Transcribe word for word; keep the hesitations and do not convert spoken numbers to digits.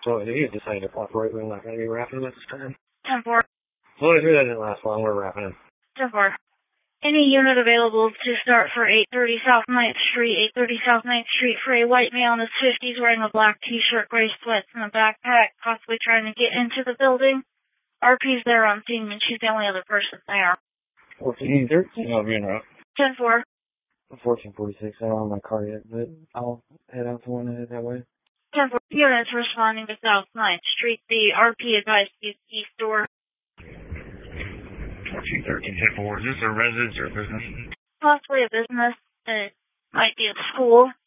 So if you decide to cooperate, we're not going to be wrapping him at this time. ten four. Well, I hear that didn't last long. We're wrapping him. ten four. Any unit available to start for eight thirty South ninth Street, eight thirty South ninth Street for a white male in his fifties wearing a black t-shirt, gray sweats, and a backpack, possibly trying to get into the building. R P's there on scene, and she's the only other person there. fourteen thirteen, I'll be interrupt. ten four. fourteen forty-six, I don't have my car yet, but I'll head out to one and head that way. ten four. Units responding to South ninth Street. The R P advised to use the store. fourteen thirteen, ten four. Is this a residence or a business? Possibly a business. It might be a school.